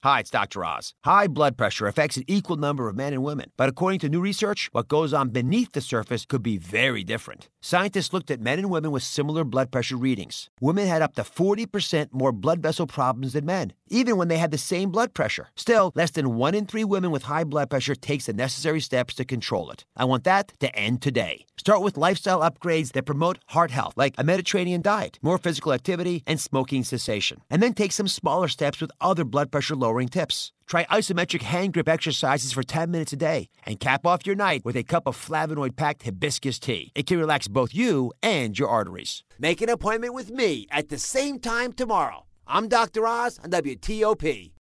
Hi, it's Dr. Oz. High blood pressure affects an equal number of men and women, but according to new research, what goes on beneath the surface could be very different. Scientists looked at men and women with similar blood pressure readings. Women had up to 40% more blood vessel problems than men, even when they had the same blood pressure. Still, less than 1 in 3 women with high blood pressure takes the necessary steps to control it. I want that to end today. Start with lifestyle upgrades that promote heart health, like a Mediterranean diet, more physical activity, and smoking cessation. And then take some smaller steps with other blood pressure lowering tips. Try isometric hand grip exercises for 10 minutes a day and cap off your night with a cup of flavonoid-packed hibiscus tea. It can relax both you and your arteries. Make an appointment with me at the same time tomorrow. I'm Dr. Oz on WTOP.